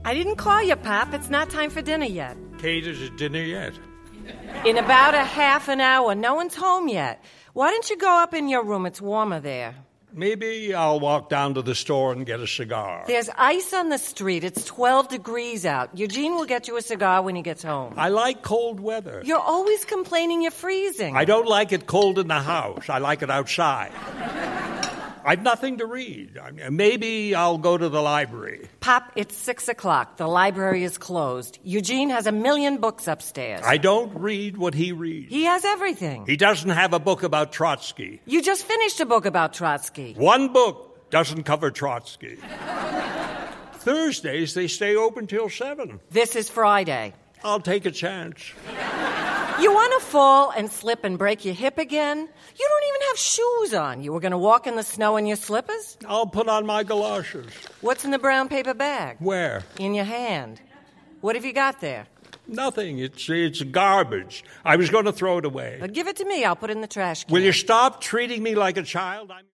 I didn't call you, Pop. It's not time for dinner yet. Kate, is it dinner yet? In about a half an hour. No one's home yet. Why don't you go up in your room? It's warmer there. Maybe I'll walk down to the store and get a cigar. There's ice on the street. It's 12 degrees out. Eugene will get you a cigar when he gets home. I like cold weather. You're always complaining you're freezing. I don't like it cold in the house. I like it outside. I've nothing to read. Maybe I'll go to the library. Pop, it's 6 o'clock. The library is closed. Eugene has 1,000,000 books upstairs. I don't read what he reads. He has everything. He doesn't have a book about Trotsky. You just finished a book about Trotsky. One book doesn't cover Trotsky. Thursdays, they stay open till 7. This is Friday. I'll take a chance. You want to fall and slip and break your hip again? You don't even have shoes on. You were going to walk in the snow in your slippers? I'll put on my galoshes. What's in the brown paper bag? Where? In your hand. What have you got there? Nothing. It's garbage. I was going to throw it away. Give it to me. I'll put it in the trash can. Will you stop treating me like a child?